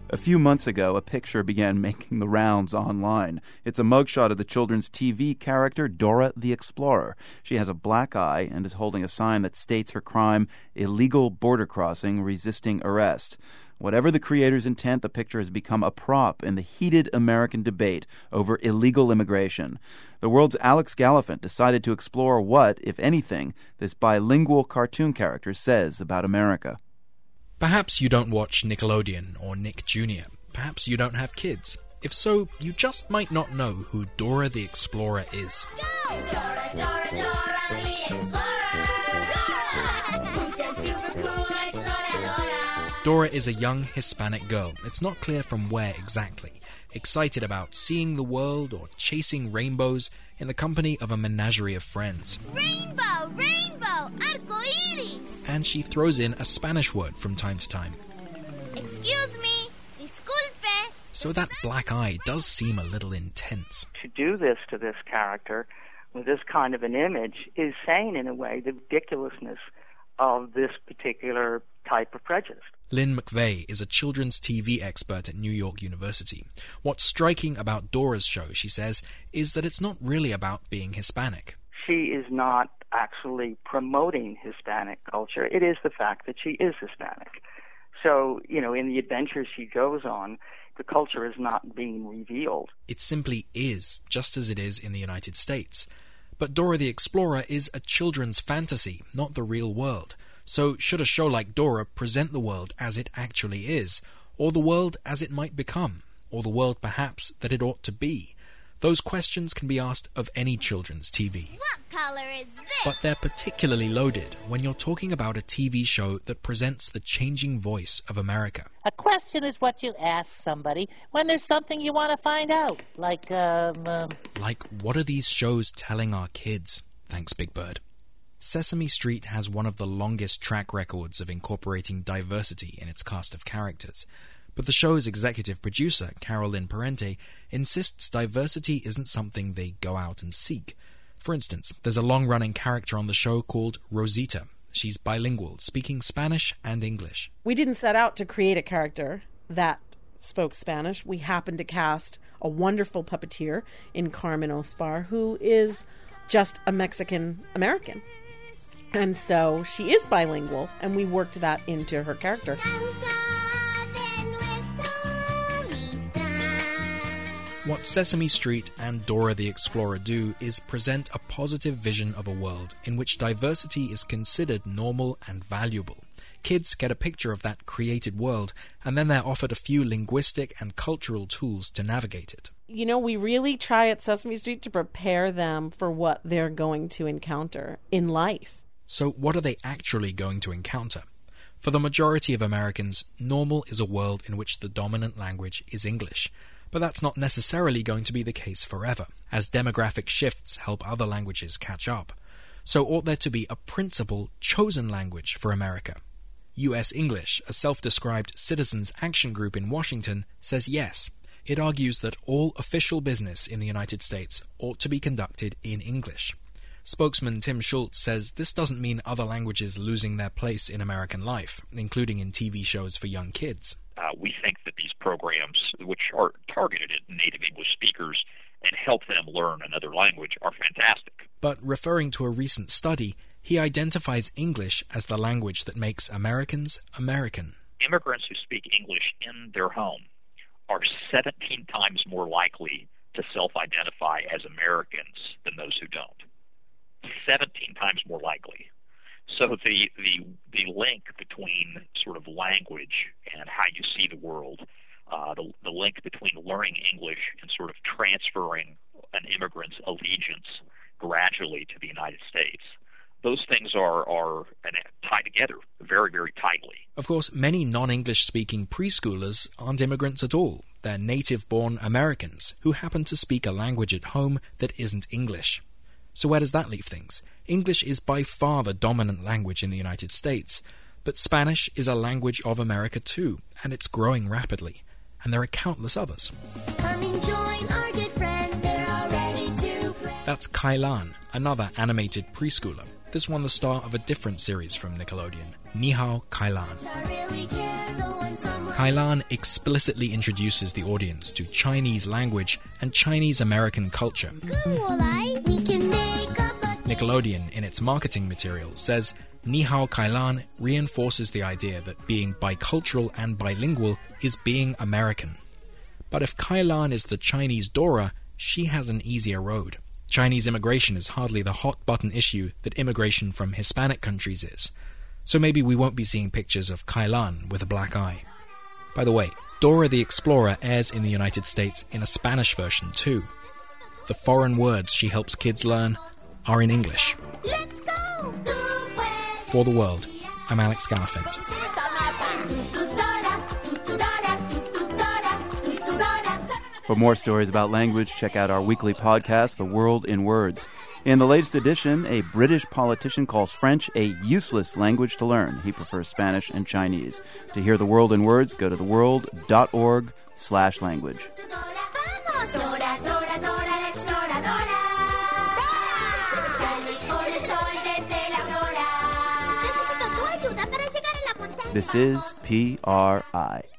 A few months ago, a picture began making the rounds online. It's a mugshot of the children's TV character Dora the Explorer. She has a black eye and is holding a sign that states her crime, illegal border crossing, resisting arrest. Whatever the creator's intent, the picture has become a prop in the heated American debate over illegal immigration. The world's Alex Gallafent decided to explore what, if anything, this bilingual cartoon character says about America. Perhaps you don't watch Nickelodeon or Nick Jr. Perhaps you don't have kids. If so, you just might not know who Dora the Explorer is. Go! Dora, Dora, Dora the Explorer! Dora! Boots and super cool exploradora! Dora is a young Hispanic girl. It's not clear from where exactly. Excited about seeing the world or chasing rainbows in the company of a menagerie of friends. Rainbow! Rainbow! Arcoiris! And she throws in a Spanish word from time to time. Excuse me, disculpe. So that black eye does seem a little intense. To do this to this character with this kind of an image is saying, in a way, the ridiculousness of this particular type of prejudice. Lynn McVeigh is a children's TV expert at New York University. What's striking about Dora's show, she says, is that it's not really about being Hispanic. She is not actually promoting Hispanic culture. It is the fact that she is Hispanic. So, in the adventures she goes on, the culture is not being revealed. It simply is, just as it is in the United States. But Dora the Explorer is a children's fantasy, not the real world. So should a show like Dora present the world as it actually is, or the world as it might become, or the world perhaps that it ought to be? Those questions can be asked of any children's TV. What color is this? But they're particularly loaded when you're talking about a TV show that presents the changing voice of America. A question is what you ask somebody when there's something you want to find out. Like, what are these shows telling our kids? Thanks, Big Bird. Sesame Street has one of the longest track records of incorporating diversity in its cast of characters. But the show's executive producer, Carol Lynn Parente, insists diversity isn't something they go out and seek. For instance, there's a long-running character on the show called Rosita. She's bilingual, speaking Spanish and English. We didn't set out to create a character that spoke Spanish. We happened to cast a wonderful puppeteer in Carmen Ospar, who is just a Mexican-American. And so she is bilingual, and we worked that into her character. What Sesame Street and Dora the Explorer do is present a positive vision of a world in which diversity is considered normal and valuable. Kids get a picture of that created world, and then they're offered a few linguistic and cultural tools to navigate it. We really try at Sesame Street to prepare them for what they're going to encounter in life. So what are they actually going to encounter? For the majority of Americans, normal is a world in which the dominant language is English. But that's not necessarily going to be the case forever, as demographic shifts help other languages catch up. So ought there to be a principal, chosen language for America? US English, a self-described citizens' action group in Washington, says yes. It argues that all official business in the United States ought to be conducted in English. Spokesman Tim Schultz says this doesn't mean other languages losing their place in American life, including in TV shows for young kids. We think that these programs, which are targeted at native English speakers and help them learn another language, are fantastic. But referring to a recent study, he identifies English as the language that makes Americans American. Immigrants who speak English in their home are 17 times more likely to self-identify as Americans than those who don't. 17 times more likely. So the link between sort of language and how you see the world, the link between learning English and sort of transferring an immigrant's allegiance gradually to the United States, those things are tied together very, very tightly. Of course, many non-English speaking preschoolers aren't immigrants at all. They're native-born Americans who happen to speak a language at home that isn't English. So where does that leave things? English is by far the dominant language in the United States, but Spanish is a language of America too, and it's growing rapidly. And there are countless others. Come and join our good friends, they're all ready to play. That's Kailan, another animated preschooler. this won the star of a different series from Nickelodeon, Ni Hao Kai Lan. Kai Lan explicitly introduces the audience to Chinese language and Chinese American culture. Nickelodeon, in its marketing material, says Ni Hao Kai Lan reinforces the idea that being bicultural and bilingual is being American. But if Kai Lan is the Chinese Dora, she has an easier road. Chinese immigration is hardly the hot-button issue that immigration from Hispanic countries is. So maybe we won't be seeing pictures of Kai Lan with a black eye. By the way, Dora the Explorer airs in the United States in a Spanish version too. The foreign words she helps kids learn are in English. Let's go! For the World, I'm Alex Gallafent. For more stories about language, check out our weekly podcast, The World in Words. In the latest edition, a British politician calls French a useless language to learn. He prefers Spanish and Chinese. To hear The World in Words, go to theworld.org/language. This is PRI.